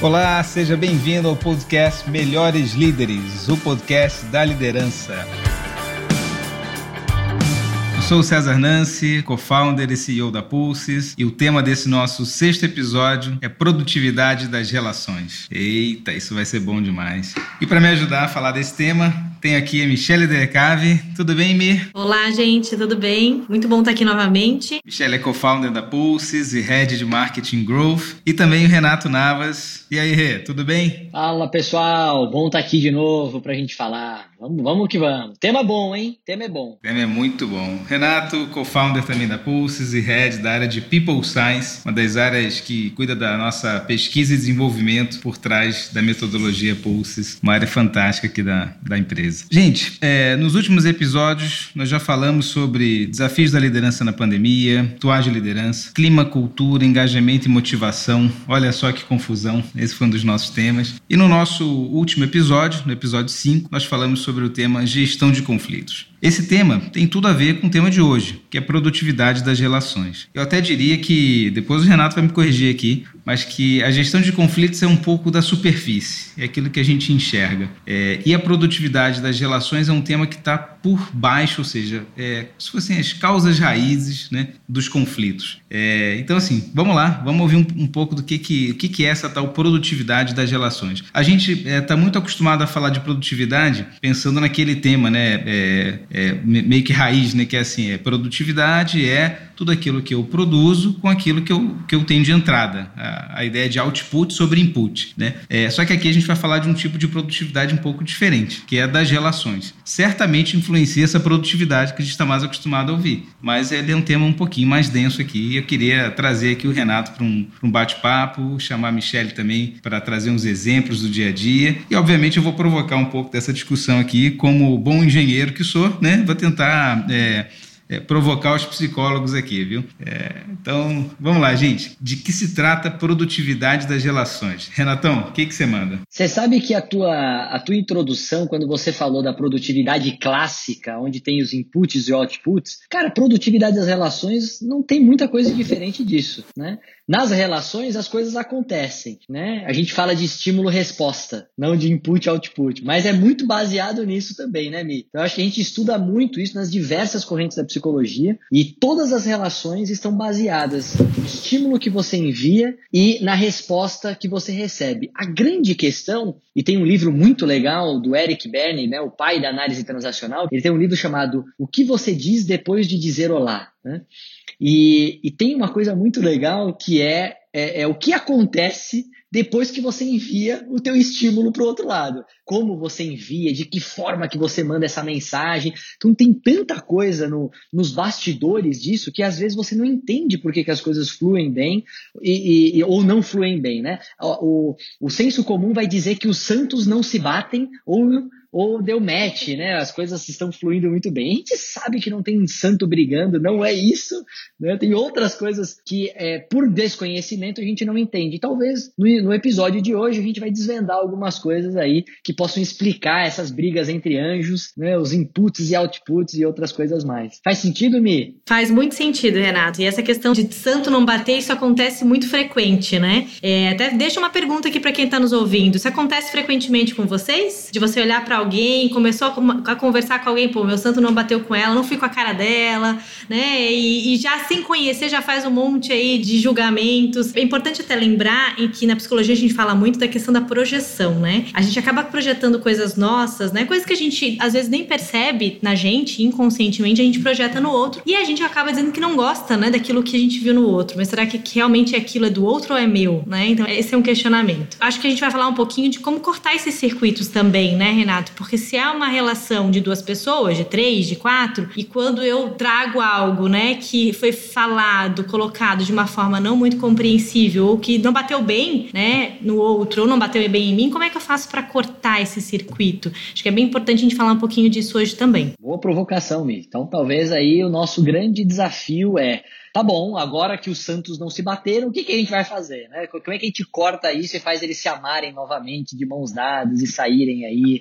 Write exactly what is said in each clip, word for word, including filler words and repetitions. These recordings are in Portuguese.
Olá, seja bem-vindo ao podcast Melhores Líderes, o podcast da liderança. Eu sou o César Nancy, co-founder e C E O da Pulses, e o tema desse nosso sexto episódio é produtividade das relações. Eita, isso vai ser bom demais. E para me ajudar a falar desse tema, tenho aqui a Michele Delecave. Tudo bem, Mir? Olá, gente, tudo bem? Muito bom estar aqui novamente. Michele é co-founder da Pulses e Head de Marketing Growth. E também o Renato Navas. E aí, Rê, tudo bem? Fala, pessoal. Bom estar aqui de novo pra gente falar. Vamos, vamos que vamos. Tema bom, hein? Tema é bom. Tema é muito bom. Renato, co-founder também da Pulses e Head da área de People Science, uma das áreas que cuida da nossa pesquisa e desenvolvimento por trás da metodologia Pulses, uma área fantástica aqui da, da empresa. Gente, é, nos últimos episódios nós já falamos sobre desafios da liderança na pandemia, rituais de liderança, clima, cultura, engajamento e motivação. Olha só que confusão, esse foi um dos nossos temas. E no nosso último episódio, no episódio cinco, nós falamos sobre o tema gestão de conflitos. Esse tema tem tudo a ver com o tema de hoje, que é a produtividade das relações. Eu até diria que, depois o Renato vai me corrigir aqui, mas que a gestão de conflitos é um pouco da superfície, é aquilo que a gente enxerga. É, e a produtividade das relações é um tema que está por baixo, ou seja, é, se fossem as causas raízes, né, dos conflitos. É, então, assim, vamos lá, vamos ouvir um, um pouco do que, que, o que, que é essa tal produtividade das relações. A gente está é, muito acostumado a falar de produtividade pensando naquele tema, né, é, é, meio que raiz, né, que é assim, é, produtividade é tudo aquilo que eu produzo com aquilo que eu, que eu tenho de entrada. A, a ideia de output sobre input, né? É, só que aqui a gente vai falar de um tipo de produtividade um pouco diferente, que é das relações. Certamente influencia essa produtividade que a gente está mais acostumado a ouvir, mas ele é um tema um pouquinho mais denso aqui e eu queria trazer aqui o Renato para um, para um bate-papo, chamar a Michele também para trazer uns exemplos do dia a dia e, obviamente, eu vou provocar um pouco dessa discussão aqui como bom engenheiro que sou, né? Vou tentar... É, É, provocar os psicólogos aqui, viu? É, então, vamos lá, gente. De que se trata a produtividade das relações? Renatão, o que que você manda? Você sabe que a tua, a tua introdução, quando você falou da produtividade clássica, onde tem os inputs e outputs, cara, produtividade das relações não tem muita coisa diferente disso, né? Nas relações, as coisas acontecem, né? A gente fala de estímulo-resposta, não de input e output, mas é muito baseado nisso também, né, Mi? Então, eu acho que a gente estuda muito isso nas diversas correntes da psicologia e todas as relações estão baseadas no estímulo que você envia e na resposta que você recebe. A grande questão, e tem um livro muito legal do Eric Berne, né, o pai da análise transacional, ele tem um livro chamado O que você diz depois de dizer olá, né? E, e tem uma coisa muito legal que é, é, é o que acontece depois que você envia o teu estímulo para o outro lado. Como você envia, de que forma que você manda essa mensagem. Então tem tanta coisa no, nos bastidores disso que às vezes você não entende por que, que as coisas fluem bem e, e, ou não fluem bem, né? O, o, o senso comum vai dizer que os santos não se batem ou... ou deu match, né? As coisas estão fluindo muito bem. A gente sabe que não tem santo brigando, não é isso, né? Tem outras coisas que, é, por desconhecimento, a gente não entende. E talvez no, no episódio de hoje a gente vai desvendar algumas coisas aí que possam explicar essas brigas entre anjos, né? Os inputs e outputs e outras coisas mais. Faz sentido, Mi? Faz muito sentido, Renato. E essa questão de santo não bater, isso acontece muito frequente, né? É, até deixa uma pergunta aqui para quem está nos ouvindo. Isso acontece frequentemente com vocês? De você olhar para alguém, começou a, a conversar com alguém, pô, meu santo não bateu com ela, não fui com a cara dela, né? E, e já sem conhecer, já faz um monte aí de julgamentos. É importante até lembrar em que na psicologia a gente fala muito da questão da projeção, né? A gente acaba projetando coisas nossas, né? Coisas que a gente às vezes nem percebe na gente, inconscientemente, a gente projeta no outro. E a gente acaba dizendo que não gosta, né, daquilo que a gente viu no outro. Mas será que realmente aquilo é do outro ou é meu, né? Então esse é um questionamento. Acho que a gente vai falar um pouquinho de como cortar esses circuitos também, né, Renato? Porque se há uma relação de duas pessoas, de três, de quatro, e quando eu trago algo, né, que foi falado, colocado de uma forma não muito compreensível, ou que não bateu bem, né, no outro, ou não bateu bem em mim, como é que eu faço para cortar esse circuito? Acho que é bem importante a gente falar um pouquinho disso hoje também. Boa provocação, Mi. Então talvez aí o nosso grande desafio é: tá bom, agora que os santos não se bateram, o que, que a gente vai fazer, né? Como é que a gente corta isso e faz eles se amarem novamente de mãos dadas e saírem aí, ou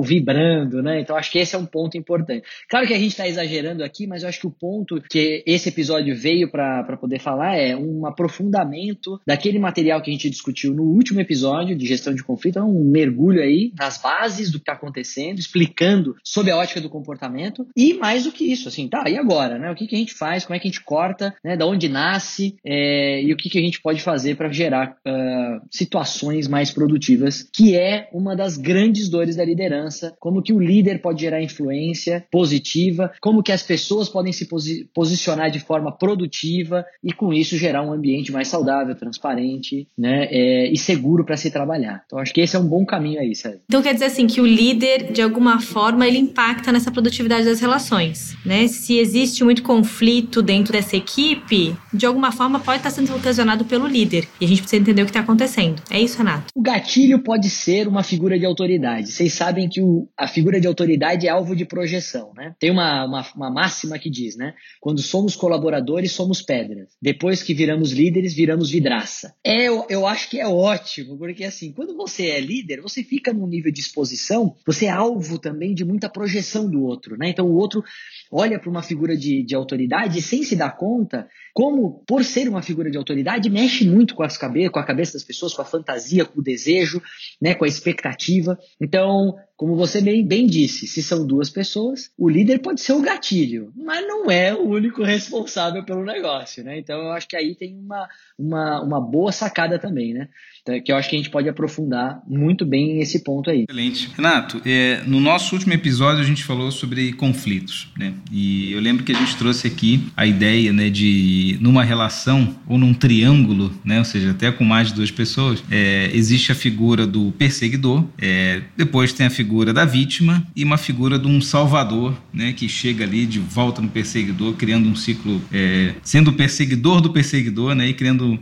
vibrando, né? Então acho que esse é um ponto importante. Claro que a gente está exagerando aqui, mas eu acho que o ponto que esse episódio veio para poder falar é um aprofundamento daquele material que a gente discutiu no último episódio de gestão de conflito, um mergulho aí nas bases do que está acontecendo, explicando sob a ótica do comportamento e mais do que isso, assim, tá, e agora, né? O que, que a gente faz, como é que a gente corta, né? Da onde nasce é, e o que, que a gente pode fazer para gerar uh, situações mais produtivas, que é uma das grandes dores da liderança, como que o líder pode gerar influência positiva, como que as pessoas podem se posi- posicionar de forma produtiva e com isso gerar um ambiente mais saudável, transparente, né, é, e seguro para se trabalhar. Então acho que esse é um bom caminho aí, Sérgio. Então quer dizer assim que o líder, de alguma forma, ele impacta nessa produtividade das relações, né? Se existe muito conflito dentro dessa equipe, de alguma forma pode estar sendo ocasionado pelo líder e a gente precisa entender o que está acontecendo. É isso, Renato? O gatilho pode ser uma figura de autoridade. Vocês sabem que o, a figura de autoridade é alvo de projeção, né? Tem uma, uma, uma máxima que diz, né? Quando somos colaboradores, somos pedras. Depois que viramos líderes, viramos vidraça. É, eu, eu acho que é ótimo, porque assim, quando você é líder, você fica num nível de exposição, você é alvo também de muita projeção do outro, né? Então o outro olha para uma figura de, de autoridade e sem se dar conta, como por ser uma figura de autoridade, mexe muito com, as cabe- com a cabeça das pessoas, com a fantasia, com o desejo, né, com a expectativa. Então, como você bem, bem disse, se são duas pessoas, o líder pode ser o gatilho, mas não é o único responsável pelo negócio, né? Então eu acho que aí tem uma, uma, uma boa sacada também, né? Então, que eu acho que a gente pode aprofundar muito bem esse ponto aí. Excelente. Renato, é, no nosso último episódio a gente falou sobre conflitos, né? E eu lembro que a gente trouxe aqui a ideia, né, de numa relação ou num triângulo, né, ou seja, até com mais de duas pessoas, é, existe a figura do perseguidor, é, depois tem a figura da vítima e uma figura de um salvador, né, que chega ali de volta no perseguidor, criando um ciclo, é, sendo o perseguidor do perseguidor, né, e criando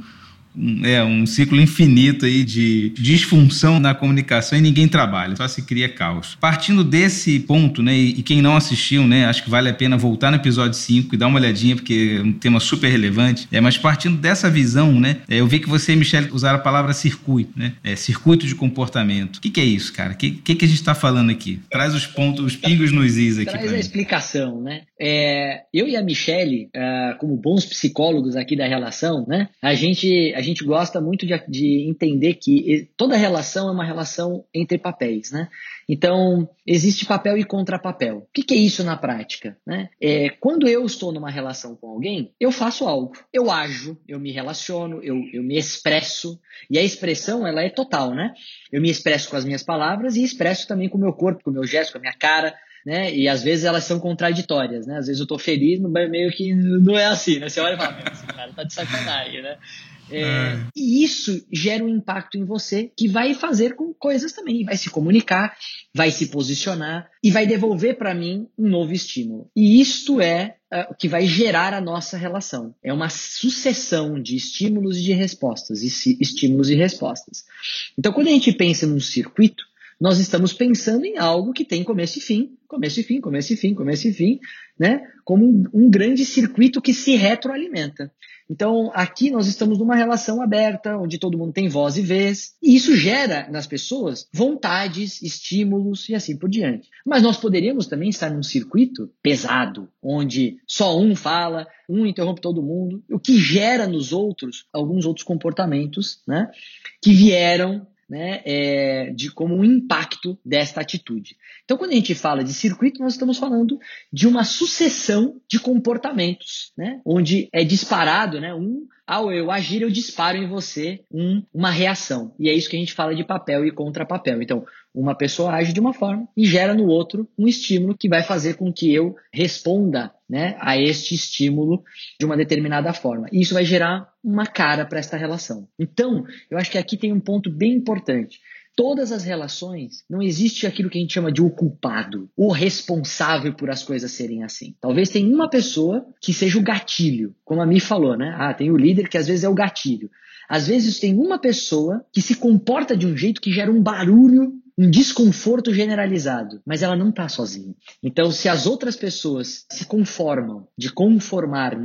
É um ciclo infinito aí de disfunção na comunicação e ninguém trabalha, só se cria caos. Partindo desse ponto, né, e quem não assistiu, né, acho que vale a pena voltar no episódio cinco e dar uma olhadinha, porque é um tema super relevante, é, mas partindo dessa visão, né, é, eu vi que você e Michele usaram a palavra circuito, né, é, circuito de comportamento. O que, que é isso, cara? O que, que, que a gente está falando aqui? Traz os pontos, os pingos nos is aqui. Traz a explicação, né? É, eu e a Michele, uh, como bons psicólogos aqui da relação, né, a gente... A A gente gosta muito de, de entender que toda relação é uma relação entre papéis, né? Então, existe papel e contrapapel. O que, que é isso na prática, né? É, quando eu estou numa relação com alguém, eu faço algo. Eu ajo, eu me relaciono, eu, eu me expresso. E a expressão, ela é total, né? Eu me expresso com as minhas palavras e expresso também com o meu corpo, com o meu gesto, com a minha cara, né? E às vezes elas são contraditórias, né? Às vezes eu tô feliz, mas meio que não é assim, né? Você olha e fala, esse cara tá de sacanagem, né? É, é. E isso gera um impacto em você que vai fazer com coisas também, vai se comunicar, vai se posicionar e vai devolver para mim um novo estímulo. E isto é o uh, que vai gerar a nossa relação. É uma sucessão de estímulos e de respostas, e si, estímulos e respostas. Então, quando a gente pensa num circuito, nós estamos pensando em algo que tem começo e fim, começo e fim, começo e fim, começo e fim, né? Como um, um grande circuito que se retroalimenta. Então, aqui nós estamos numa relação aberta, onde todo mundo tem voz e vez, e isso gera nas pessoas vontades, estímulos e assim por diante. Mas nós poderíamos também estar num circuito pesado, onde só um fala, um interrompe todo mundo, o que gera nos outros alguns outros comportamentos, né, que vieram, né, é, de como um impacto desta atitude. Então, quando a gente fala de circuito, nós estamos falando de uma sucessão de comportamentos, né, onde é disparado, né, um, ao eu agir, eu disparo em você um, uma reação. E é isso que a gente fala de papel e contrapapel. Então, uma pessoa age de uma forma e gera no outro um estímulo que vai fazer com que eu responda, né, a este estímulo de uma determinada forma. E isso vai gerar uma cara para esta relação. Então, eu acho que aqui tem um ponto bem importante. Todas as relações, não existe aquilo que a gente chama de o culpado, o responsável por as coisas serem assim. Talvez tenha uma pessoa que seja o gatilho, como a Mi falou, né? Ah, tem o líder que às vezes é o gatilho. Às vezes tem uma pessoa que se comporta de um jeito que gera um barulho, um desconforto generalizado, mas ela não está sozinha. Então, se as outras pessoas se conformam, de conformar, né,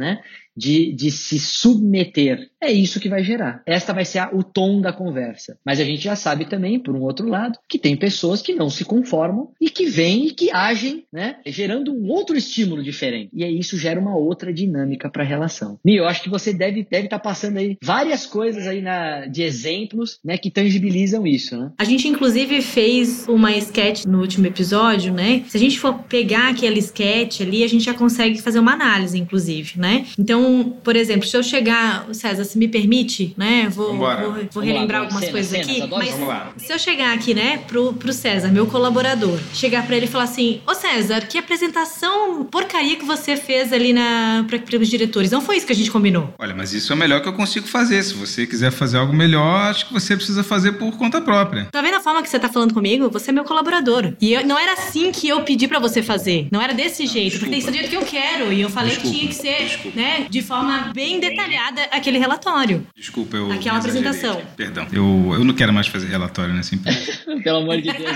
de, de se submeter. É isso que vai gerar. Esta vai ser a, o tom da conversa. Mas a gente já sabe também, por um outro lado, que tem pessoas que não se conformam e que vêm e que agem, né, gerando um outro estímulo diferente. E aí isso gera uma outra dinâmica para a relação. E eu acho que você deve deve estar passando aí várias coisas aí na, de exemplos, né, que tangibilizam isso, né? A gente, inclusive, fez uma sketch no último episódio, né? Se a gente for pegar aquele sketch ali, a gente já consegue fazer uma análise, inclusive, né? Então, por exemplo, se eu chegar... César, se me permite, né? Vou, vou, vou relembrar lá, algumas cena, coisas cena, aqui. Cenas, mas vamos lá. Se eu chegar aqui, né, pro, pro César, meu colaborador, chegar pra ele e falar assim: ô César, que apresentação porcaria que você fez ali na, pra, pros diretores. Não foi isso que a gente combinou. Olha, mas isso é o melhor que eu consigo fazer. Se você quiser fazer algo melhor, acho que você precisa fazer por conta própria. Tá vendo a forma que você tá falando comigo? Você é meu colaborador. E eu, não era assim que eu pedi pra você fazer. Não era desse não, jeito. Desculpa. Porque tem que ser do jeito que eu quero. E eu falei desculpa, que tinha que ser, desculpa. né, de forma bem detalhada aquele relatório. Desculpa, eu... Aquela apresentação. Aqui. Perdão. Eu, eu não quero mais fazer relatório, né? Sempre. Pelo amor de Deus.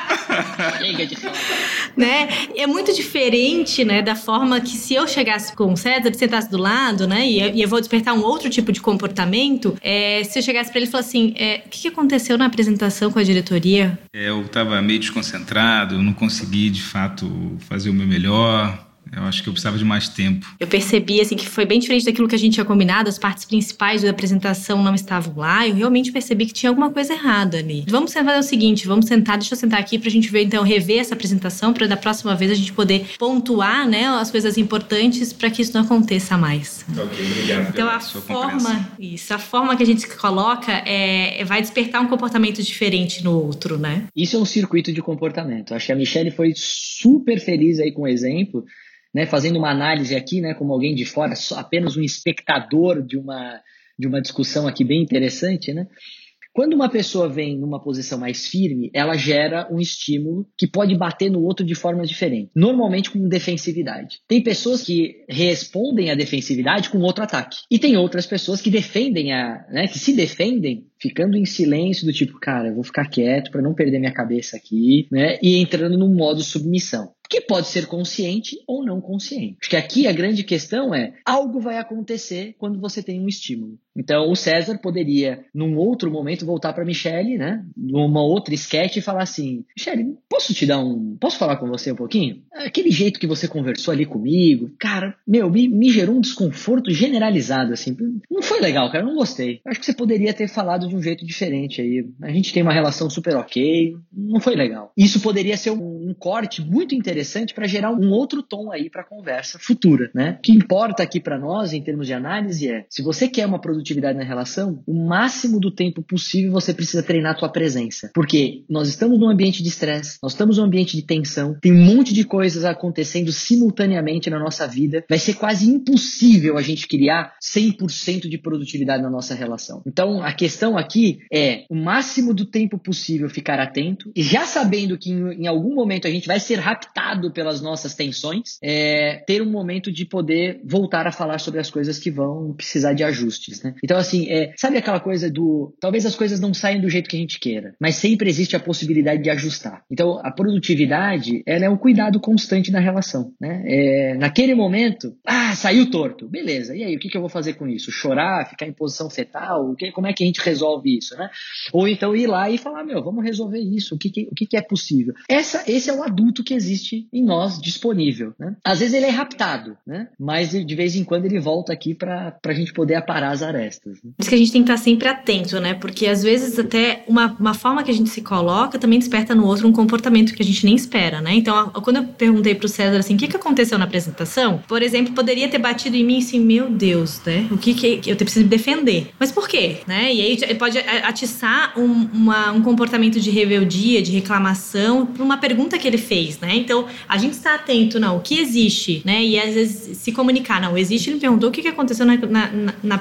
Chega de falar. Né? É muito diferente, né, da forma que se eu chegasse com o César, sentasse do lado, né, e, e eu vou despertar um outro tipo de comportamento, é, se eu chegasse pra ele e falasse assim, é, o que, que aconteceu na apresentação com a diretoria? É, eu tava meio desconcentrado, eu não consegui, de fato, fazer o meu melhor. Eu acho que eu precisava de mais tempo. Eu percebi, assim, que foi bem diferente daquilo que a gente tinha combinado. As partes principais da apresentação não estavam lá. Eu realmente percebi que tinha alguma coisa errada ali. Vamos fazer o seguinte, vamos sentar, deixa eu sentar aqui pra gente ver, então, rever essa apresentação, pra da próxima vez a gente poder pontuar, né, as coisas importantes pra que isso não aconteça mais. Ok, obrigado. Então, a forma, isso, a forma que a gente se coloca é, vai despertar um comportamento diferente no outro, né? Isso é um circuito de comportamento. Acho que a Michelle foi super feliz aí com o exemplo, né, fazendo uma análise aqui, né, como alguém de fora, só apenas um espectador de uma, de uma discussão aqui bem interessante, né? Quando uma pessoa vem numa posição mais firme, ela gera um estímulo que pode bater no outro de formas diferentes, normalmente com defensividade. Tem pessoas que respondem à defensividade com outro ataque, e tem outras pessoas que defendem a, né, que se defendem ficando em silêncio, do tipo, cara, eu vou ficar quieto para não perder minha cabeça aqui, né, e entrando num modo submissão, que pode ser consciente ou não consciente. Acho que aqui a grande questão é, algo vai acontecer quando você tem um estímulo. Então o César poderia, num outro momento, voltar para Michelle, né, numa outra sketch e falar assim, Michelle, posso te dar um... posso falar com você um pouquinho? Aquele jeito que você conversou ali comigo, cara, meu, me, me gerou um desconforto generalizado, assim. Não foi legal, cara, não gostei. Acho que você poderia ter falado de um jeito diferente aí. A gente tem uma relação super ok, não foi legal. Isso poderia ser um, um corte muito interessante para gerar um outro tom aí para a conversa futura, né? O que importa aqui para nós, em termos de análise, é, se você quer uma produtividade na relação, o máximo do tempo possível você precisa treinar a tua presença. Porque nós estamos num ambiente de estresse, nós estamos num ambiente de tensão, tem um monte de coisas acontecendo simultaneamente na nossa vida. Vai ser quase impossível a gente criar cem por cento de produtividade na nossa relação. Então, a questão aqui é o máximo do tempo possível ficar atento, e já sabendo que em, em algum momento a gente vai ser raptado pelas nossas tensões, é, ter um momento de poder voltar a falar sobre as coisas que vão precisar de ajustes, né? Então, assim, é, sabe aquela coisa do... talvez as coisas não saiam do jeito que a gente queira, mas sempre existe a possibilidade de ajustar. Então, a produtividade, ela é um cuidado constante na relação, né? É, naquele momento, ah, saiu torto. Beleza, e aí, o que, que eu vou fazer com isso? Chorar? Ficar em posição fetal? O que, como é que a gente resolve isso, né? Ou então ir lá e falar, meu, vamos resolver isso. O que, que, o que, que é possível? Essa, esse é o adulto que existe em nós disponível, né? Às vezes ele é raptado, né? Mas de vez em quando ele volta aqui para a gente poder aparar as arestas, né? Por isso que a gente tem que estar sempre atento, né? Porque às vezes até uma, uma forma que a gente se coloca também desperta no outro um comportamento que a gente nem espera, né? Então, quando eu perguntei pro César assim, o que, que aconteceu na apresentação? Por exemplo, poderia ter batido em mim assim, meu Deus, né? O que que eu preciso me defender? Mas por quê? Né? E aí pode atiçar um, uma, um comportamento de rebeldia, de reclamação por uma pergunta que ele fez, né? Então, a gente está atento, não, o que existe, né? E às vezes se comunicar, não, existe, ele me perguntou o que, que aconteceu na, na, na apresentação. Eu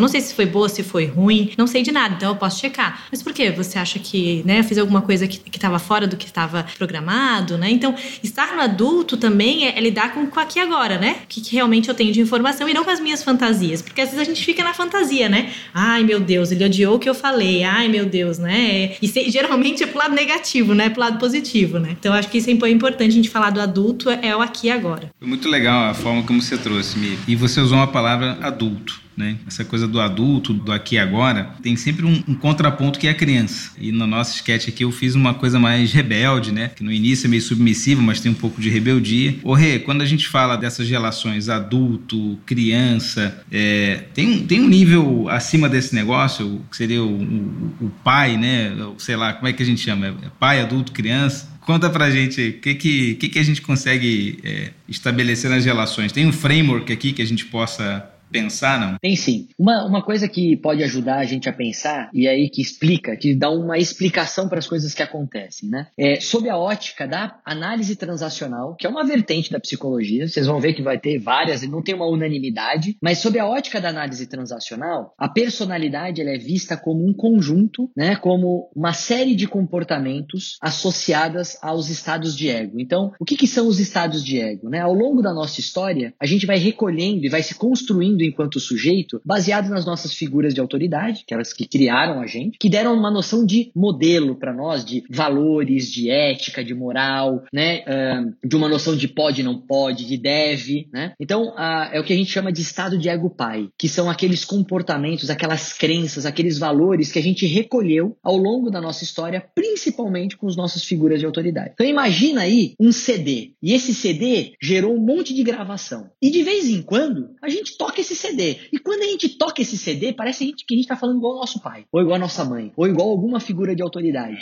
não sei se foi boa, se foi ruim, não sei de nada, então eu posso checar. Mas por quê? Você acha que, né, eu fiz alguma coisa que estava fora do que estava programado, né? Então, estar no adulto também é, é lidar com o aqui e agora, né? O que, que realmente eu tenho de informação e não com as minhas fantasias. Porque às vezes a gente fica na fantasia, né? Ai, meu Deus, ele odiou o que eu falei. Ai, meu Deus, né? E se, geralmente é pro lado negativo, né? Pro lado positivo, né? Então, acho que isso é importante a gente falar do adulto, é o aqui e agora. Foi muito legal a forma como você trouxe, Mi. E você usou uma palavra adulto, né? Essa coisa do adulto, do aqui e agora, tem sempre um, um contraponto que é a criança. E no nosso sketch aqui eu fiz uma coisa mais rebelde, né? Que no início é meio submissiva, mas tem um pouco de rebeldia. Ô Rê, quando a gente fala dessas relações adulto, criança, é, tem, tem um nível acima desse negócio, que seria o, o, o pai, né? Sei lá, como é que a gente chama? É pai, adulto, criança? Conta pra gente o que, que, que, que a gente consegue é, estabelecer nas relações. Tem um framework aqui que a gente possa pensar, não? Tem sim. Uma, uma coisa que pode ajudar a gente a pensar, e aí que explica, que dá uma explicação para as coisas que acontecem, né? É, sob a ótica da análise transacional, que é uma vertente da psicologia, vocês vão ver que vai ter várias, e não tem uma unanimidade, mas sob a ótica da análise transacional, a personalidade ela é vista como um conjunto, né? Como uma série de comportamentos associadas aos estados de ego. Então, o que, que são os estados de ego, né? Ao longo da nossa história, a gente vai recolhendo e vai se construindo enquanto sujeito, baseado nas nossas figuras de autoridade, aquelas que criaram a gente, que deram uma noção de modelo para nós, de valores, de ética, de moral, né? Uh, de uma noção de pode, não pode, de deve, né? Então, uh, é o que a gente chama de estado de ego pai, que são aqueles comportamentos, aquelas crenças, aqueles valores que a gente recolheu ao longo da nossa história, principalmente com as nossas figuras de autoridade. Então, imagina aí um C D, e esse C D gerou um monte de gravação. E de vez em quando, a gente toca esse C D. E quando a gente toca esse C D, parece a gente, que a gente tá falando igual ao nosso pai, ou igual a nossa mãe, ou igual a alguma figura de autoridade.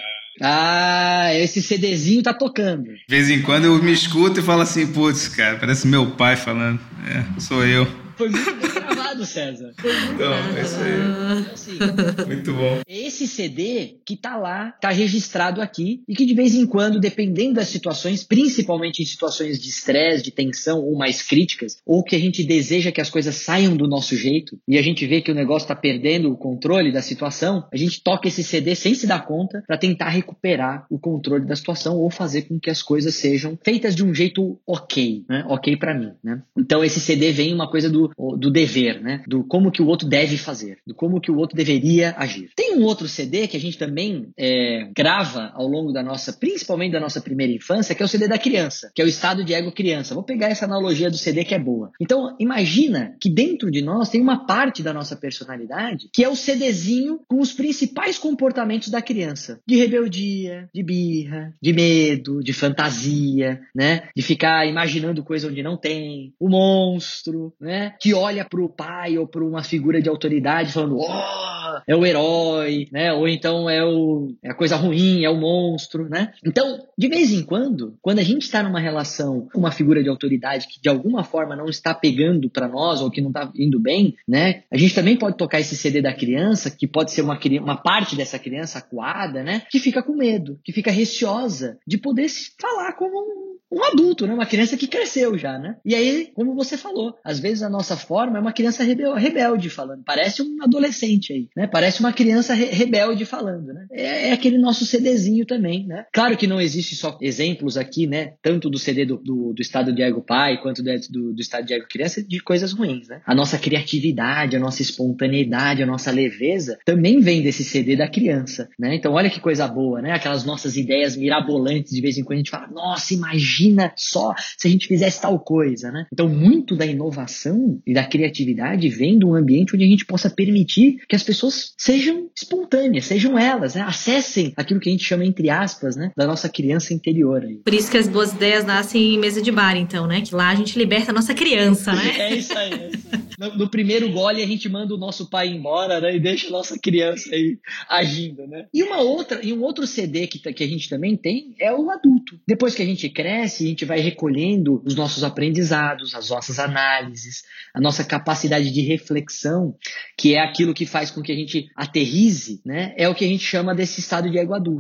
Ah, esse CDzinho tá tocando. De vez em quando eu me escuto e falo assim, putz, cara, parece meu pai falando. É, sou eu. Foi muito bem gravado, César. Foi muito Não, bem é isso gravado. aí. Assim, muito bom. esse C D que tá lá, tá registrado aqui, e que de vez em quando, dependendo das situações, principalmente em situações de estresse, de tensão ou mais críticas, ou que a gente deseja que as coisas saiam do nosso jeito, e a gente vê que o negócio tá perdendo o controle da situação, a gente toca esse C D sem se dar conta para tentar recuperar o controle da situação ou fazer com que as coisas sejam feitas de um jeito ok, né? Ok para mim, né? Então esse C D vem uma coisa do do dever, né? Do como que o outro deve fazer, do como que o outro deveria agir. Tem um outro C D que a gente também é, grava ao longo da nossa, principalmente da nossa primeira infância, que é o C D da criança, que é o estado de ego criança. Vou pegar essa analogia do C D que é boa. Então, imagina que dentro de nós tem uma parte da nossa personalidade que é o CDzinho com os principais comportamentos da criança. De rebeldia, de birra, de medo, de fantasia, né? De ficar imaginando coisa onde não tem. O monstro, né? Que olha para o pai ou para uma figura de autoridade falando, oh, é o herói, né? Ou então é, o, é a coisa ruim, é o monstro, né? Então, de vez em quando, quando a gente está numa relação com uma figura de autoridade que de alguma forma não está pegando para nós ou que não está indo bem, né? A gente também pode tocar esse C D da criança, que pode ser uma, uma parte dessa criança acuada, né? Que fica com medo, que fica receosa de poder se falar como um, um adulto, né? Uma criança que cresceu já, né? E aí, como você falou, às vezes a nossa forma é uma criança rebel, rebelde falando. Parece um adolescente aí, né? Parece uma criança re, rebelde falando, né? É, é aquele nosso CDzinho também, né? Claro que não existe só exemplos aqui, né? Tanto do C D do, do, do estado de ego pai, quanto do, do, do estado de ego criança, de coisas ruins, né? A nossa criatividade, a nossa espontaneidade, a nossa leveza também vem desse C D da criança, né? Então olha que coisa boa, né? Aquelas nossas ideias mirabolantes, de vez em quando a gente fala, nossa, imagina só se a gente fizesse tal coisa, né? Então muito da inovação e da criatividade vem de um ambiente onde a gente possa permitir que as pessoas sejam espontâneas, sejam elas, né? Acessem aquilo que a gente chama, entre aspas, né? Da nossa criança interior aí. Por isso que as boas ideias nascem em mesa de bar, então, né? Que lá a gente liberta a nossa criança, né? É isso aí. É isso aí. No, no primeiro gole a gente manda o nosso pai embora, né? E deixa a nossa criança aí agindo, né? E uma outra, e um outro C D que, que a gente também tem é o adulto. Depois que a gente cresce, a gente vai recolhendo os nossos aprendizados, as nossas análises, a nossa capacidade de reflexão, que é aquilo que faz com que a gente aterrize, né? É o que a gente chama desse estado de ego adulto.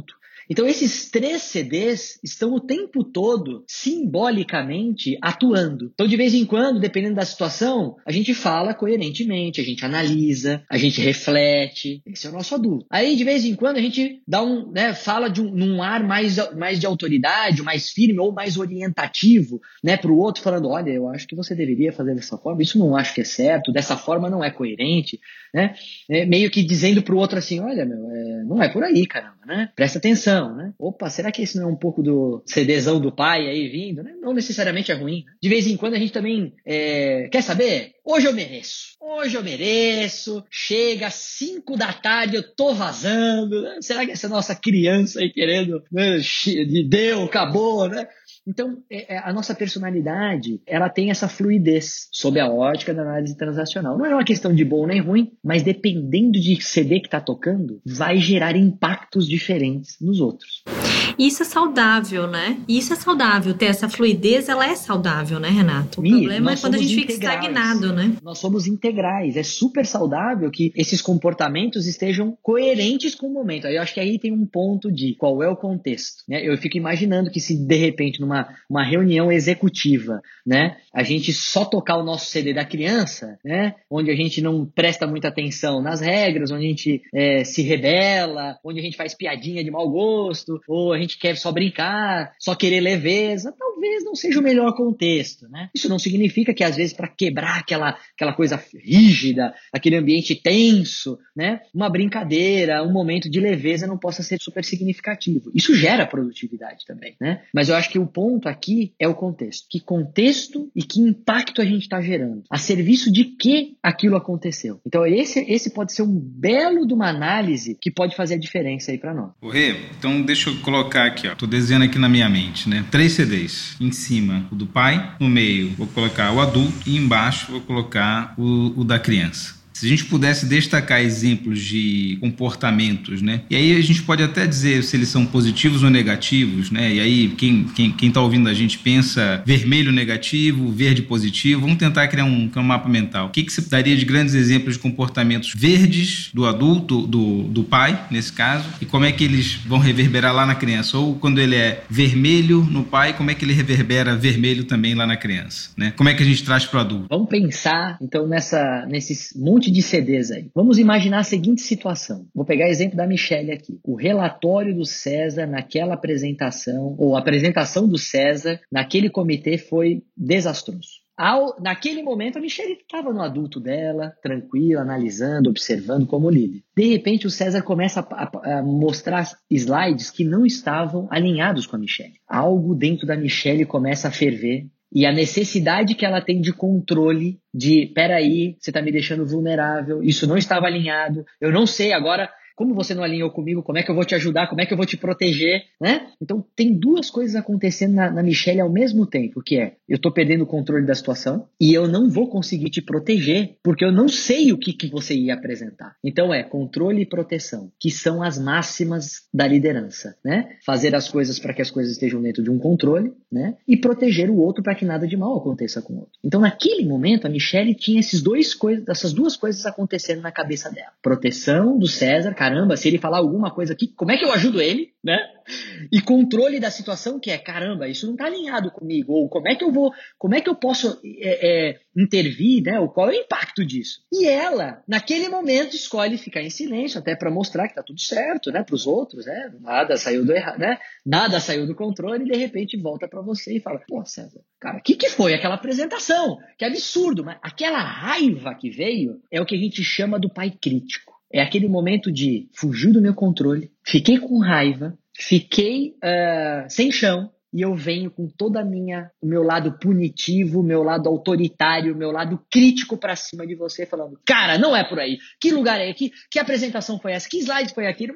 Então esses três C Ds estão o tempo todo simbolicamente atuando. Então de vez em quando, dependendo da situação, a gente fala coerentemente, a gente analisa, a gente reflete. Esse é o nosso adulto. Aí de vez em quando a gente dá um, né, fala de um, num ar mais, mais de autoridade, mais firme ou mais orientativo, né, para o outro, falando, olha, eu acho que você deveria fazer dessa forma, isso não acho que é certo, dessa forma não é coerente, né? É, meio que dizendo para o outro assim, olha, meu, é, não é por aí, caramba, né? Presta atenção, né? Opa, será que esse não é um pouco do CDzão do pai aí vindo, né? Não necessariamente é ruim. De vez em quando a gente também, é, quer saber? Hoje eu mereço. Hoje eu mereço. Chega às cinco da tarde, eu tô vazando, né? Será que essa nossa criança aí querendo, né? Deu, acabou, né? Então, a nossa personalidade, ela tem essa fluidez sob a ótica da análise transacional. Não é uma questão de bom nem ruim, mas dependendo de C D que está tocando, vai gerar impactos diferentes nos outros. Isso é saudável, né? Isso é saudável. Ter essa fluidez, ela é saudável, né, Renato? O Mi, problema é quando a gente integrais. fica estagnado, né? Nós somos integrais. É super saudável que esses comportamentos estejam coerentes com o momento. Aí eu acho que aí tem um ponto de qual é o contexto, né? Eu fico imaginando que se de repente numa uma reunião executiva, né, a gente só tocar o nosso C D da criança, né, onde a gente não presta muita atenção nas regras, onde a gente é, se rebela, onde a gente faz piadinha de mau gosto, ou a gente quer só brincar, só querer leveza, talvez não seja o melhor contexto, né? Isso não significa que às vezes para quebrar aquela, aquela coisa rígida, aquele ambiente tenso, né, uma brincadeira, um momento de leveza não possa ser super significativo. Isso gera produtividade também, né? Mas eu acho que o ponto aqui é o contexto. Que contexto e que impacto a gente está gerando? A serviço de que aquilo aconteceu? Então esse, esse pode ser um belo de uma análise que pode fazer a diferença aí para nós. O Rê, então deixa eu colocar aqui, ó. Tô desenhando aqui na minha mente, né? Três C Ds. Em cima o do pai, no meio vou colocar o adulto e embaixo vou colocar o, o da criança. Se a gente pudesse destacar exemplos de comportamentos, né? E aí a gente pode até dizer se eles são positivos ou negativos, né? E aí quem quem quem está ouvindo a gente pensa vermelho negativo, verde positivo. Vamos tentar criar um, um mapa mental. O que que você daria de grandes exemplos de comportamentos verdes do adulto, do, do pai, nesse caso? E como é que eles vão reverberar lá na criança? Ou quando ele é vermelho no pai, como é que ele reverbera vermelho também lá na criança, né? Como é que a gente traz para o adulto? Vamos pensar, então, nessa, nesses monte de C Ds aí. Vamos imaginar a seguinte situação. Vou pegar o exemplo da Michelle aqui. O relatório do César naquela apresentação, ou a apresentação do César naquele comitê foi desastroso. Ao, naquele momento, a Michelle estava no adulto dela, tranquila, analisando, observando como líder. De repente, o César começa a, a, a mostrar slides que não estavam alinhados com a Michelle. Algo dentro da Michelle começa a ferver. E a necessidade que ela tem de controle, de, peraí, você está me deixando vulnerável, isso não estava alinhado, eu não sei agora, como você não alinhou comigo, como é que eu vou te ajudar, como é que eu vou te proteger, né? Então tem duas coisas acontecendo na, na Michelle ao mesmo tempo, que é, eu estou perdendo o controle da situação e eu não vou conseguir te proteger, porque eu não sei o que, que você ia apresentar. Então é controle e proteção, que são as máximas da liderança, né? Fazer as coisas para que as coisas estejam dentro de um controle, né? E proteger o outro para que nada de mal aconteça com o outro. Então naquele momento a Michelle tinha esses dois coisas, essas duas coisas acontecendo na cabeça dela. Proteção do César, caramba, se ele falar alguma coisa aqui, como é que eu ajudo ele, né? E controle da situação, que é, caramba, isso não está alinhado comigo, ou como é que eu vou, como é que eu posso é, é, intervir, né? Ou qual é o impacto disso? E ela, naquele momento, escolhe ficar em silêncio, até para mostrar que tá tudo certo, né? Para os outros, né? Nada saiu do errado, né? Nada saiu do controle, e de repente volta para você e fala, pô, César, cara, o que, que foi aquela apresentação? Que absurdo, mas aquela raiva que veio é o que a gente chama do pai crítico. É aquele momento de fugir do meu controle, fiquei com raiva, fiquei uh, sem chão, e eu venho com toda a minha, o meu lado punitivo, o meu lado autoritário, o meu lado crítico pra cima de você, falando, cara, não é por aí. Que lugar é aqui? Que apresentação foi essa? Que slide foi aquilo?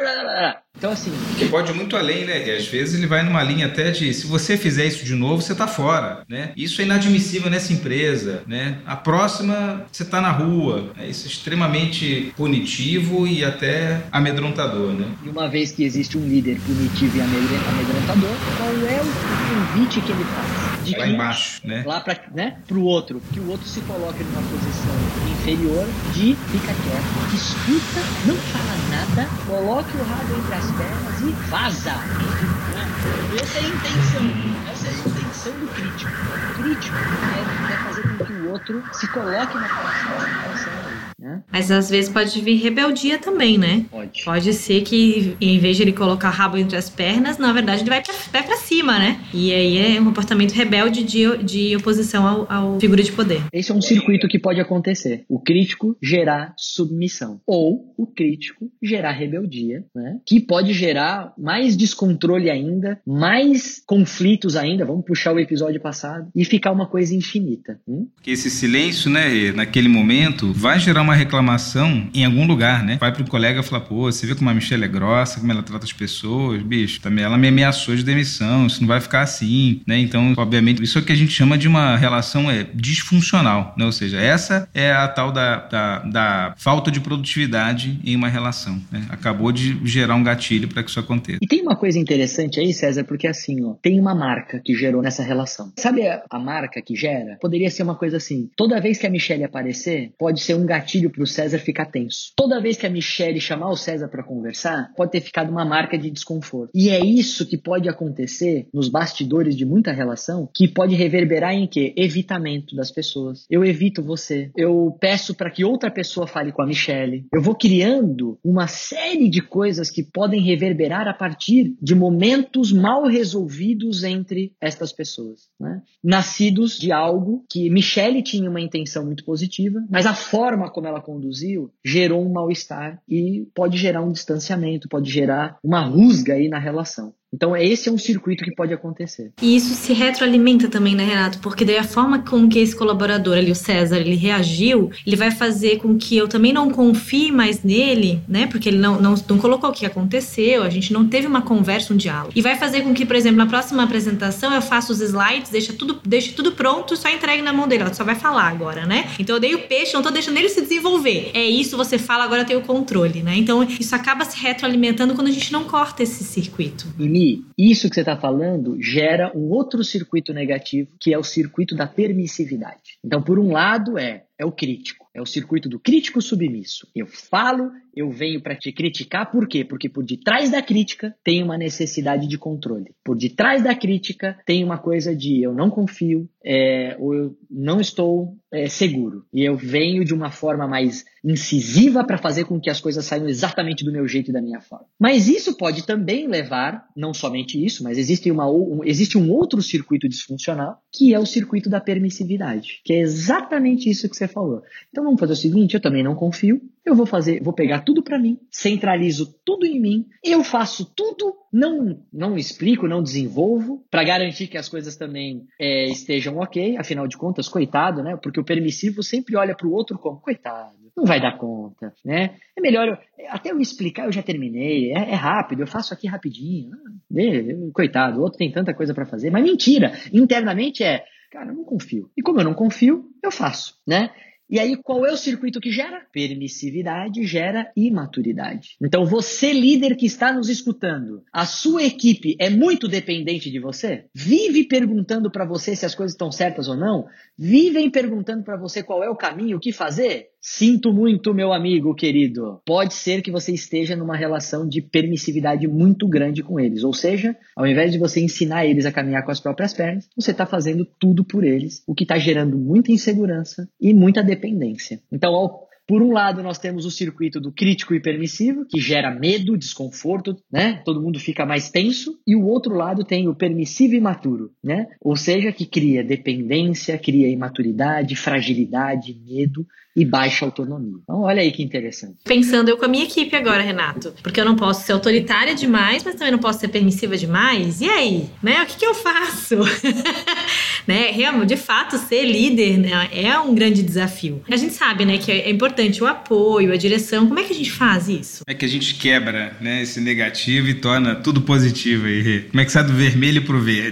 Então, assim... Que pode ir muito além, né? E às vezes ele vai numa linha até de, se você fizer isso de novo, você tá fora, né? Isso é inadmissível nessa empresa, né? A próxima, você tá na rua. É isso é extremamente punitivo e até amedrontador, né? E uma vez que existe um líder punitivo e amedrontador, qual é o convite que ele faz? de lá embaixo, né? Lá para, né, pro outro, que o outro se coloque numa posição inferior de fica quieto, escuta, não fala nada, coloque o rabo entre as pernas e vaza. Essa é a intenção, essa é a intenção do crítico. O crítico quer, quer fazer com que o outro se coloque na posição, né? Mas às vezes pode vir rebeldia também, né? Pode. Pode ser que em vez de ele colocar o rabo entre as pernas, na verdade ele vai pra, vai pra cima, né? E aí é um comportamento rebelde de, de oposição ao, ao figura de poder. Esse é um circuito que pode acontecer. O crítico gerar submissão. Ou o crítico gerar rebeldia, né? Que pode gerar mais descontrole ainda, mais conflitos ainda, vamos puxar o episódio passado, e ficar uma coisa infinita. Hum? Porque esse silêncio, né, naquele momento, vai gerar uma reclamação em algum lugar, né? Vai pro colega e fala, pô, você vê como a Michelle é grossa, como ela trata as pessoas, bicho, também ela me ameaçou de demissão, isso não vai ficar assim, né? Então, obviamente, isso é o que a gente chama de uma relação é, disfuncional, né? Ou seja, essa é a tal da, da, da falta de produtividade em uma relação, né? Acabou de gerar um gatilho para que isso aconteça. E tem uma coisa interessante aí, César, porque assim, ó, tem uma marca que gerou nessa relação. Sabe a, a marca que gera? Poderia ser uma coisa assim, toda vez que a Michelle aparecer, pode ser um gatilho pro César ficar tenso. Toda vez que a Michelle chamar o César para conversar, pode ter ficado uma marca de desconforto. E é isso que pode acontecer nos bastidores de muita relação, que pode reverberar em quê? Evitamento das pessoas. Eu evito você. Eu peço para que outra pessoa fale com a Michelle. Eu vou criando uma série de coisas que podem reverberar a partir de momentos mal resolvidos entre estas pessoas, né? Nascidos de algo que Michelle tinha uma intenção muito positiva, mas a forma como ela conduziu gerou um mal-estar e pode gerar um distanciamento, pode gerar uma rusga aí na relação. Então, esse é um circuito que pode acontecer. E isso se retroalimenta também, né, Renato? Porque daí a forma com que esse colaborador ali, o César, ele reagiu, ele vai fazer com que eu também não confie mais nele, né? Porque ele não, não, não colocou o que aconteceu, a gente não teve uma conversa, um diálogo. E vai fazer com que, por exemplo, na próxima apresentação eu faça os slides, deixa tudo, deixa tudo pronto, só entregue na mão dele. Ó, só vai falar agora, né? Então eu dei o peixe, não tô deixando ele se desenvolver. É isso, você fala, agora eu tenho o controle, né? Então isso acaba se retroalimentando quando a gente não corta esse circuito. E isso que você está falando gera um outro circuito negativo, que é o circuito da permissividade. Então, por um lado, é, é o crítico. É o circuito do crítico submisso. Eu falo, eu venho para te criticar, por quê? Porque por detrás da crítica tem uma necessidade de controle. Por detrás da crítica tem uma coisa de eu não confio, é, ou eu não estou é, seguro. E eu venho de uma forma mais incisiva para fazer com que as coisas saiam exatamente do meu jeito e da minha forma. Mas isso pode também levar, não somente isso, mas existe, uma, um, existe um outro circuito disfuncional, que é o circuito da permissividade, que é exatamente isso que você falou. Então vamos fazer o seguinte, eu também não confio, eu vou fazer, vou pegar tudo para mim, centralizo tudo em mim, eu faço tudo, não, não explico, não desenvolvo, para garantir que as coisas também é, estejam ok, afinal de contas, coitado, né? Porque o permissivo sempre olha para o outro como, coitado, não vai dar conta, né? É melhor, eu, até eu explicar eu já terminei, é, é rápido, eu faço aqui rapidinho, ah, coitado, o outro tem tanta coisa para fazer, mas mentira, internamente é, cara, eu não confio, e como eu não confio, eu faço, né? E aí, qual é o circuito que gera? Permissividade gera imaturidade. Então, você, líder que está nos escutando, a sua equipe é muito dependente de você? Vive perguntando para você se as coisas estão certas ou não? Vivem perguntando para você qual é o caminho, o que fazer? Sinto muito, meu amigo querido. Pode ser que você esteja numa relação de permissividade muito grande com eles. Ou seja, ao invés de você ensinar eles a caminhar com as próprias pernas, você está fazendo tudo por eles, o que está gerando muita insegurança e muita dependência. Então, ao Por um lado, nós temos o circuito do crítico e permissivo, que gera medo, desconforto, né? Todo mundo fica mais tenso. E o outro lado tem o permissivo e imaturo, né? Ou seja, que cria dependência, cria imaturidade, fragilidade, medo e baixa autonomia. Então, olha aí que interessante. Pensando eu com a minha equipe agora, Renato, porque eu não posso ser autoritária demais, mas também não posso ser permissiva demais. E aí? Né? O que, que eu faço? né? Realmente, de fato, ser líder, né, é um grande desafio. A gente sabe, né, que é importante o apoio, a direção. Como é que a gente faz isso? É que a gente quebra, né, esse negativo e torna tudo positivo aí. Como é que sai do vermelho pro verde?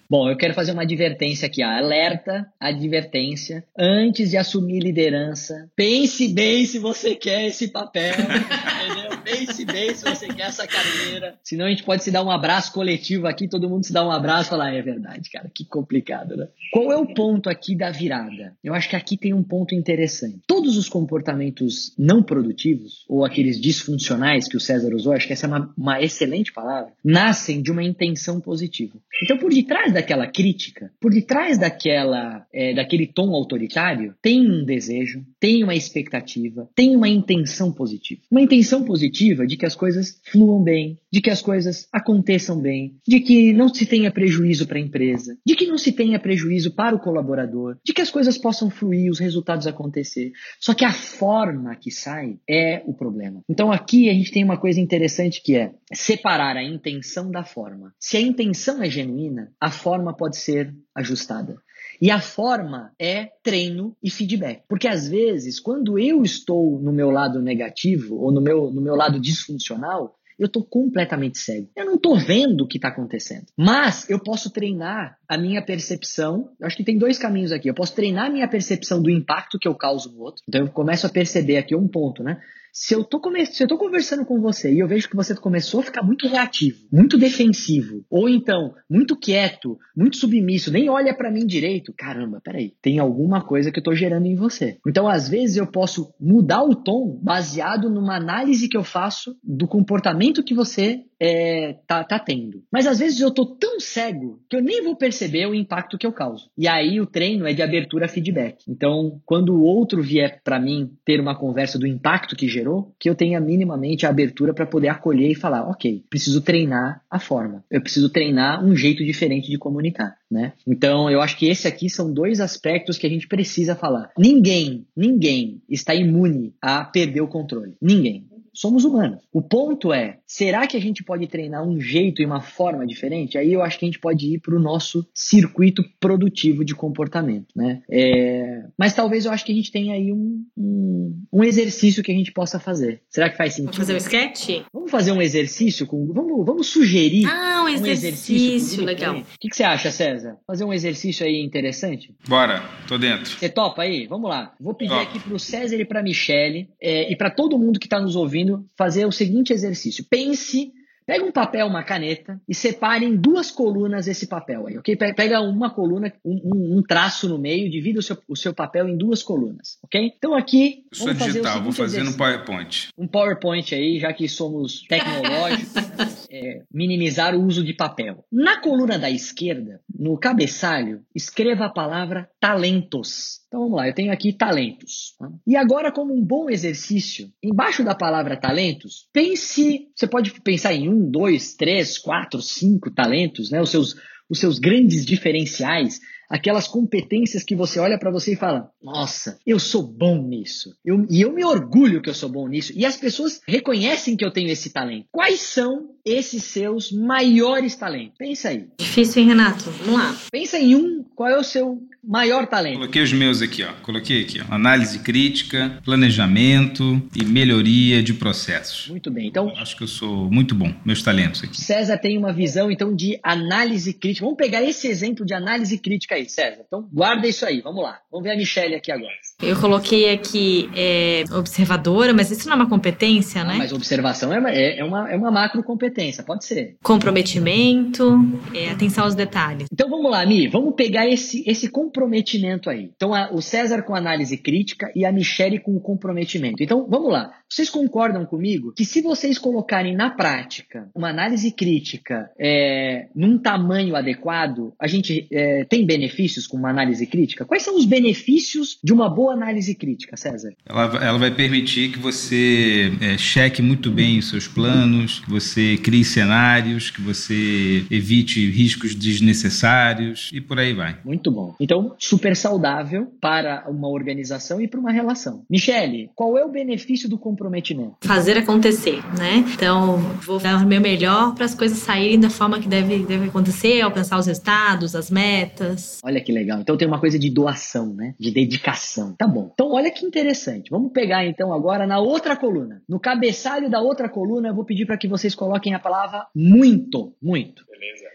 Bom, eu quero fazer uma advertência aqui, ó. Alerta, advertência. Antes de assumir liderança, pense bem se você quer esse papel, entendeu? Pense bem se você quer essa carreira. Senão a gente pode se dar um abraço coletivo aqui, todo mundo se dá um abraço e falar, é verdade, cara, que complicado, né? Qual é o ponto aqui da virada? Eu acho que aqui tem um ponto interessante. Todos os comportamentos não produtivos, ou aqueles disfuncionais que o César usou, acho que essa é uma, uma excelente palavra, nascem de uma intenção positiva. Então, por detrás daquela crítica, por detrás daquela, é, daquele tom autoritário, tem um desejo, tem uma expectativa, tem uma intenção positiva. Uma intenção positiva de que as coisas fluam bem, de que as coisas aconteçam bem, de que não se tenha prejuízo para a empresa, de que não se tenha prejuízo para o colaborador, de que as coisas possam fluir, os resultados acontecer. Só que a forma que sai é o problema. Então aqui a gente tem uma coisa interessante que é separar a intenção da forma. Se a intenção é genuína, a forma pode ser ajustada. E a forma é treino e feedback. Porque às vezes, quando eu estou no meu lado negativo ou no meu, no meu lado disfuncional, eu estou completamente cego. Eu não estou vendo o que está acontecendo. Mas eu posso treinar a minha percepção. Eu acho que tem dois caminhos aqui. Eu posso treinar a minha percepção do impacto que eu causo no outro. Então eu começo a perceber aqui um ponto, né? Se eu tô come... se eu tô conversando com você e eu vejo que você começou a ficar muito reativo, muito defensivo, ou então muito quieto, muito submisso, nem olha pra mim direito, caramba, peraí, tem alguma coisa que eu tô gerando em você. Então, às vezes, eu posso mudar o tom baseado numa análise que eu faço do comportamento que você é, tá, tá tendo. Mas, às vezes, eu tô tão cego que eu nem vou perceber o impacto que eu causo. E aí, o treino é de abertura a feedback. Então, quando o outro vier pra mim ter uma conversa do impacto que gerou, que eu tenha minimamente a abertura para poder acolher e falar, ok, preciso treinar a forma, eu preciso treinar um jeito diferente de comunicar, né? Então, eu acho que esse aqui são dois aspectos que a gente precisa falar. Ninguém, ninguém está imune a perder o controle. Ninguém. Somos humanos. O ponto é, será que a gente pode treinar um jeito e uma forma diferente? Aí eu acho que a gente pode ir para o nosso circuito produtivo de comportamento, né? É... Mas talvez eu acho que a gente tenha aí um, um, um exercício que a gente possa fazer. Será que faz sentido? Vamos fazer um sketch? Vamos fazer um exercício? Com... Vamos, vamos sugerir ah, um exercício, um exercício legal. O que, que você acha, César? Fazer um exercício aí interessante? Bora, tô dentro. Você topa aí? Vamos lá. Vou pedir Top. aqui para o César e para a Michele é, e para todo mundo que está nos ouvindo fazer o seguinte exercício. Pense, pega um papel, uma caneta e separe em duas colunas esse papel aí, ok? Pega uma coluna, um, um traço no meio, divida o seu, o seu papel em duas colunas, ok? Então aqui, Eu sou vamos fazer digital, o vou fazer exercício. no PowerPoint. Um PowerPoint aí, já que somos tecnológicos, é, minimizar o uso de papel. Na coluna da esquerda, no cabeçalho, escreva a palavra talentos. Então vamos lá, eu tenho aqui talentos. Tá? E agora, como um bom exercício, embaixo da palavra talentos, pense, você pode pensar em um, dois, três, quatro, cinco talentos, né? Os seus, os seus grandes diferenciais, aquelas competências que você olha para você e fala, nossa, eu sou bom nisso. Eu, e eu me orgulho que eu sou bom nisso. E as pessoas reconhecem que eu tenho esse talento. Quais são esses seus maiores talentos? Pensa aí. Difícil, hein, Renato? Vamos lá. Pensa em um, qual é o seu maior talento? Coloquei os meus aqui, ó. Coloquei aqui, ó. Análise crítica, planejamento e melhoria de processos. Muito bem. Então, acho que eu sou muito bom. Meus talentos aqui. César tem uma visão, então, de análise crítica. Vamos pegar esse exemplo de análise crítica aí, César. Então, guarda isso aí. Vamos lá. Vamos ver a Michele aqui agora. Eu coloquei aqui é, observadora, mas isso não é uma competência, ah, né? Mas observação é, é, uma, é uma macro competência, pode ser. Comprometimento, é, atenção aos detalhes. Então, vamos lá, Mi. Vamos pegar esse, esse comprometimento aí. Então, a, o César com análise crítica e a Michele com o comprometimento. Então, vamos lá. Vocês concordam comigo que se vocês colocarem na prática uma análise crítica é, num tamanho adequado, a gente é, tem benefícios com uma análise crítica? Quais são os benefícios de uma boa análise crítica, César? Ela, ela vai permitir que você é, cheque muito bem os seus planos, que você crie cenários, que você evite riscos desnecessários e por aí vai. Muito bom. Então, super saudável para uma organização e para uma relação. Michele, qual é o benefício do comprometimento? Fazer acontecer, né? Então, vou dar o meu melhor para as coisas saírem da forma que deve, deve acontecer, alcançar os resultados, as metas. Olha que legal. Então, tem uma coisa de doação, né? De dedicação. Tá bom. Então, olha que interessante. Vamos pegar, então, agora na outra coluna. No cabeçalho da outra coluna, eu vou pedir para que vocês coloquem a palavra muito. Muito. Beleza.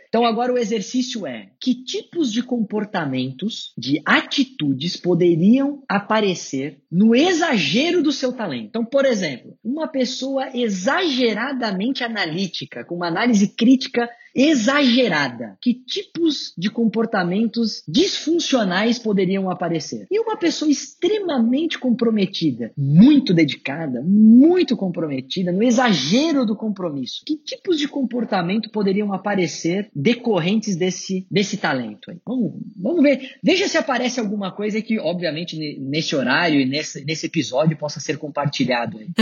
Então agora o exercício é: que tipos de comportamentos, de atitudes poderiam aparecer no exagero do seu talento? Então, por exemplo, uma pessoa exageradamente analítica, com uma análise crítica exagerada. Que tipos de comportamentos disfuncionais poderiam aparecer? E uma pessoa extremamente comprometida, muito dedicada, muito comprometida, no exagero do compromisso. Que tipos de comportamento poderiam aparecer decorrentes desse, desse talento? Vamos, vamos ver. Veja se aparece alguma coisa que, obviamente, nesse horário e nesse, nesse episódio possa ser compartilhado aí.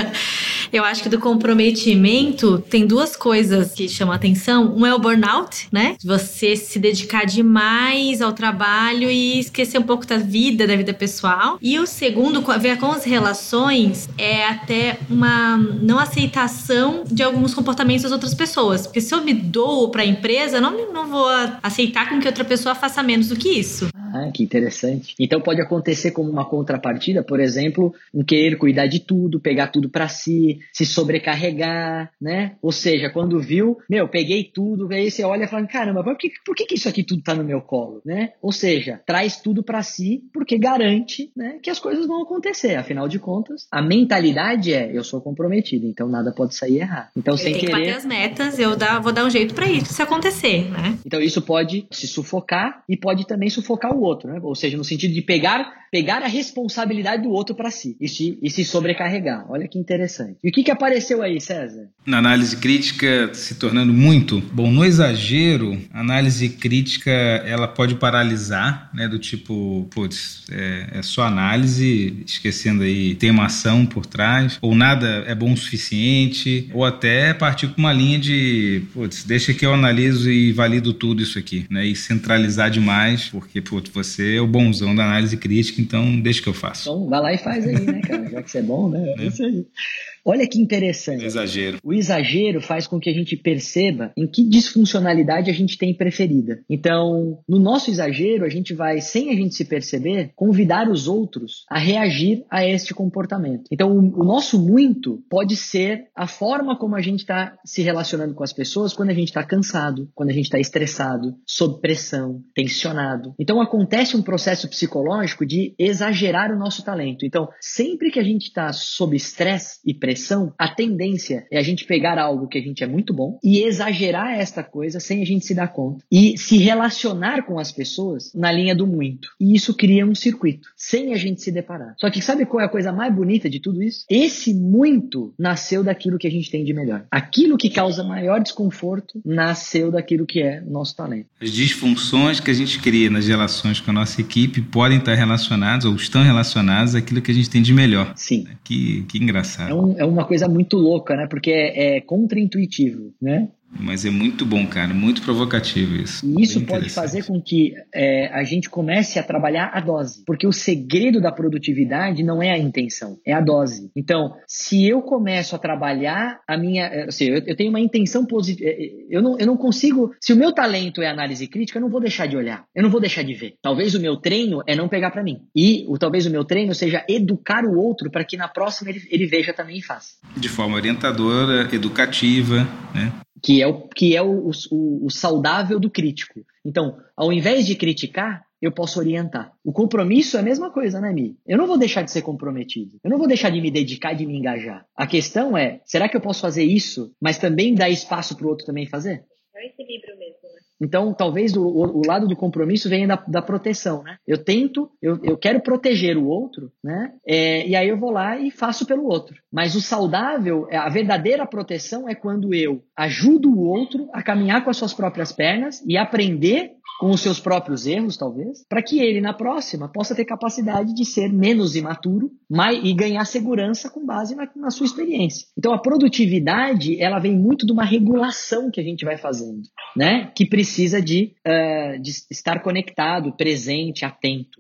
Eu acho que do comprometimento tem duas coisas que chamam a atenção. Um é o burnout, né? Você se dedicar demais ao trabalho e esquecer um pouco da vida, da vida pessoal. E o segundo, ver com as relações, é até uma não aceitação de alguns comportamentos das outras pessoas. Porque se eu me dou para a empresa, eu não, não vou aceitar com que outra pessoa faça menos do que isso. Ah, que interessante. Então pode acontecer como uma contrapartida, por exemplo, um querer cuidar de tudo, pegar tudo para si, se sobrecarregar, né? Ou seja, quando viu, meu, peguei tudo, aí você olha e fala, caramba, por que, por que isso aqui tudo tá no meu colo, né? Ou seja, traz tudo para si porque garante, né, que as coisas vão acontecer. Afinal de contas, a mentalidade é, eu sou comprometido, então nada pode sair errado. Então, eu sem tenho querer... que bater as metas, eu dá, vou dar um jeito para isso acontecer, né? Então isso pode se sufocar e pode também sufocar o outro, né? Ou seja, no sentido de pegar, pegar a responsabilidade do outro para si e se, e se sobrecarregar. Olha que interessante. E o que, que apareceu aí, César? Na análise crítica se tornando muito, bom, no exagero, a análise crítica ela pode paralisar, né? Do tipo, putz, é, é só análise, esquecendo aí, tem uma ação por trás, ou nada é bom o suficiente, ou até partir com uma linha de, putz, deixa que eu analiso e valido tudo isso aqui, né? E centralizar demais, porque, putz, você é o bonzão da análise crítica, então deixa que eu faço. Então vai lá e faz aí, né, cara? Já que você é bom, né? É isso aí. Olha que interessante. Exagero. O exagero faz com que a gente perceba em que disfuncionalidade a gente tem preferida. Então, no nosso exagero, a gente vai, sem a gente se perceber, convidar os outros a reagir a este comportamento. Então, o, o nosso muito pode ser a forma como a gente está se relacionando com as pessoas quando a gente está cansado, quando a gente está estressado, sob pressão, tensionado. Então, acontece um processo psicológico de exagerar o nosso talento. Então, sempre que a gente está sob estresse e pressão, a tendência é a gente pegar algo que a gente é muito bom e exagerar esta coisa sem a gente se dar conta e se relacionar com as pessoas na linha do muito. E isso cria um circuito, sem a gente se deparar. Só que sabe qual é a coisa mais bonita de tudo isso? Esse muito nasceu daquilo que a gente tem de melhor. Aquilo que causa maior desconforto nasceu daquilo que é o nosso talento. As disfunções que a gente cria nas relações com a nossa equipe podem estar relacionadas ou estão relacionadas àquilo que a gente tem de melhor. Sim. Que, que engraçado. É um, é uma coisa muito louca, né? Porque é, é contraintuitivo, né? Mas é muito bom, cara, muito provocativo isso. E isso pode fazer com que é, a gente comece a trabalhar a dose. Porque o segredo da produtividade não é a intenção, é a dose. Então, se eu começo a trabalhar a minha... Assim, eu, eu tenho uma intenção positiva. Eu não, eu não consigo... Se o meu talento é análise crítica, eu não vou deixar de olhar. Eu não vou deixar de ver. Talvez o meu treino é não pegar pra mim. E o, talvez o meu treino seja educar o outro para que na próxima ele, ele veja também e faça. De forma orientadora, educativa, né? Que é, o, que é o, o, o saudável do crítico. Então, ao invés de criticar, eu posso orientar. O compromisso é a mesma coisa, né, Mi? Eu não vou deixar de ser comprometido. Eu não vou deixar de me dedicar, de me engajar. A questão é, será que eu posso fazer isso, mas também dar espaço para o outro também fazer? É o equilíbrio mesmo, né? Então, talvez o, o, o lado do compromisso venha da, da proteção, né? Eu tento, eu, eu quero proteger o outro, né? É, e aí eu vou lá e faço pelo outro. Mas o saudável, a verdadeira proteção é quando eu ajudo o outro a caminhar com as suas próprias pernas e aprender com os seus próprios erros, talvez, para que ele, na próxima, possa ter capacidade de ser menos imaturo mais, e ganhar segurança com base na, na sua experiência. Então, a produtividade, ela vem muito de uma regulação que a gente vai fazendo, né? Que precisa de, uh, de estar conectado, presente, atento.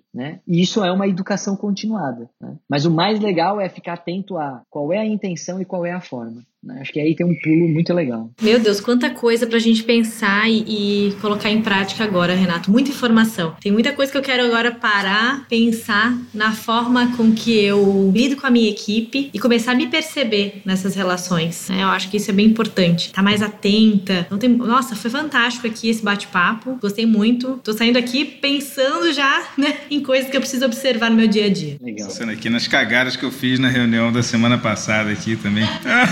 né? E isso é uma educação continuada, né? Mas o mais legal é ficar atento a qual é a intenção e qual é a forma. Acho que aí tem um pulo muito legal. Meu Deus, quanta coisa pra gente pensar e, e colocar em prática agora, Renato. Muita informação. Tem muita coisa que eu quero agora parar, pensar na forma com que eu lido com a minha equipe e começar a me perceber nessas relações. Eu acho que isso é bem importante. Tá mais atenta. Não tem... Nossa, foi fantástico aqui esse bate-papo. Gostei muito. Tô saindo aqui pensando já, né, em coisas que eu preciso observar no meu dia a dia. Legal. Pensando aqui nas cagadas que eu fiz na reunião da semana passada aqui também.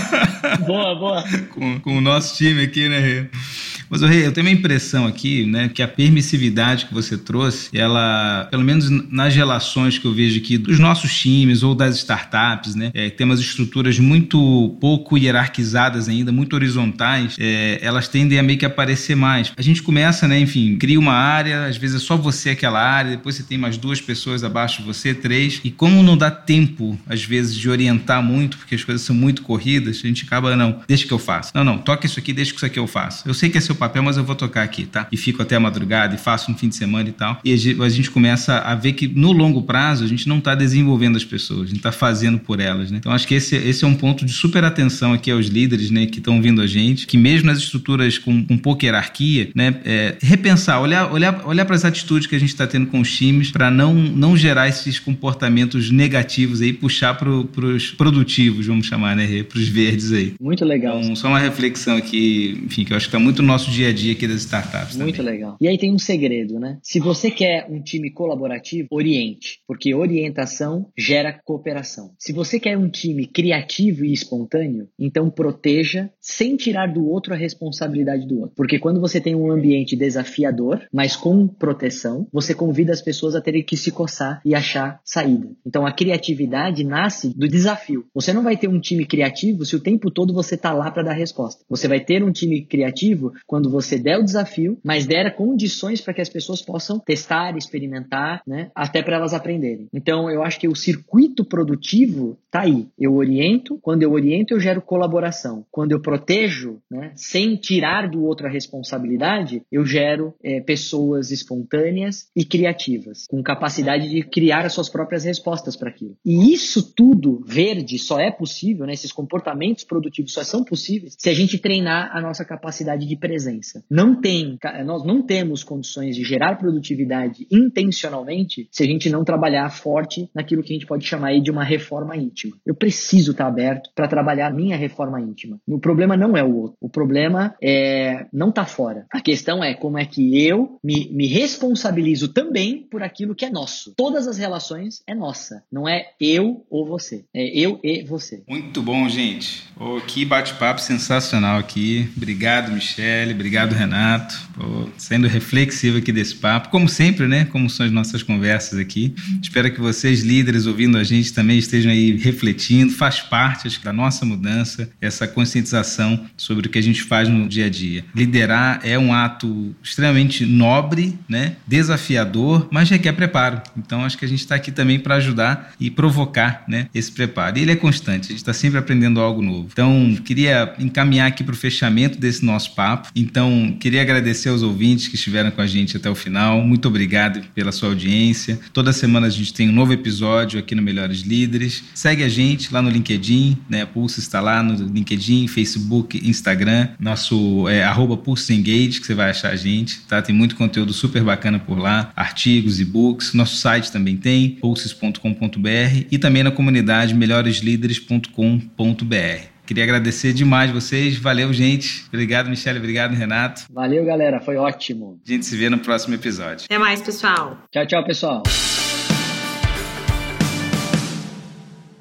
Boa, boa. com, com o nosso time aqui, né, Rê? Mas, Rê, eu tenho uma impressão aqui, né, que a permissividade que você trouxe, ela, pelo menos nas relações que eu vejo aqui dos nossos times ou das startups, né, é, tem umas estruturas muito pouco hierarquizadas ainda, muito horizontais, é, elas tendem a meio que aparecer mais. A gente começa, né, enfim, cria uma área, às vezes é só você aquela área, depois você tem mais duas pessoas abaixo de você, três, e como não dá tempo, às vezes, de orientar muito, porque as coisas são muito corridas, a gente acaba, não, deixa que eu faço. Não, não, toca isso aqui, deixa que isso aqui eu faço. Eu sei que é seu papel, mas eu vou tocar aqui, tá? E fico até a madrugada e faço no fim de semana e tal. E a gente começa a ver que no longo prazo a gente não está desenvolvendo as pessoas, a gente está fazendo por elas, né? Então acho que esse, esse é um ponto de super atenção aqui aos líderes, né, que estão ouvindo a gente, que mesmo nas estruturas com, com pouca hierarquia, né, é, repensar, olhar, olhar, olhar para as atitudes que a gente está tendo com os times para não, não gerar esses comportamentos negativos aí, puxar para os produtivos, vamos chamar, né, para os verdes aí. Muito legal. Então, só uma reflexão aqui, enfim, que eu acho que está muito no nosso dia a dia aqui das startups. Muito também. legal. E aí tem um segredo, né? Se você quer um time colaborativo, oriente, porque orientação gera cooperação. Se você quer um time criativo e espontâneo, então proteja sem tirar do outro a responsabilidade do outro. Porque quando você tem um ambiente desafiador, mas com proteção, você convida as pessoas a terem que se coçar e achar saída. Então a criatividade nasce do desafio. Você não vai ter um time criativo se o tempo todo você está lá para dar resposta. Você vai ter um time criativo quando você der o desafio, mas der condições para que as pessoas possam testar, experimentar, né, até para elas aprenderem. Então eu acho que o circuito produtivo está aí. Eu oriento, quando eu oriento eu gero colaboração. Quando eu protejo, né, sem tirar do outro a responsabilidade, eu gero é, pessoas espontâneas e criativas, com capacidade de criar as suas próprias respostas para aquilo. E isso tudo verde só é possível, né, esses comportamentos produtivos só são possíveis se a gente treinar a nossa capacidade de presença. Não tem, nós não temos condições de gerar produtividade intencionalmente se a gente não trabalhar forte naquilo que a gente pode chamar aí de uma reforma íntima. Eu preciso estar aberto para trabalhar a minha reforma íntima. O problema não é o outro. O problema é não estar fora. A questão é como é que eu me, me responsabilizo também por aquilo que é nosso. Todas as relações é nossa. Não é eu ou você. É eu e você. Muito bom, gente. Oh, que bate-papo sensacional aqui. Obrigado, Michele. Obrigado, Renato. Oh, sendo reflexivo aqui desse papo. Como sempre, né? Como são as nossas conversas aqui. Espero que vocês, líderes, ouvindo a gente, também estejam aí refletindo. Faz parte, acho que, da nossa mudança, essa conscientização sobre o que a gente faz no dia a dia. Liderar é um ato extremamente nobre, né? Desafiador, mas requer preparo. Então, acho que a gente está aqui também para ajudar e provocar, né, esse preparo. E ele é constante, a gente está sempre aprendendo algo novo. Então, queria encaminhar aqui para o fechamento desse nosso papo. Então, queria agradecer aos ouvintes que estiveram com a gente até o final. Muito obrigado pela sua audiência. Toda semana a gente tem um novo episódio aqui no Melhores Líderes. Segue a gente lá no LinkedIn, né? A Pulse está lá no LinkedIn, Facebook, Instagram. Nosso é, arroba Pulse Engage, que você vai achar a gente, tá? Tem muito conteúdo super bacana por lá. Artigos, e-books. Nosso site também tem, pulses ponto com ponto b r, e também na comunidade melhores líderes ponto com ponto b r. Queria agradecer demais vocês. Valeu, gente. Obrigado, Michele. Obrigado, Renato. Valeu, galera. Foi ótimo. A gente se vê no próximo episódio. Até mais, pessoal. Tchau, tchau, pessoal.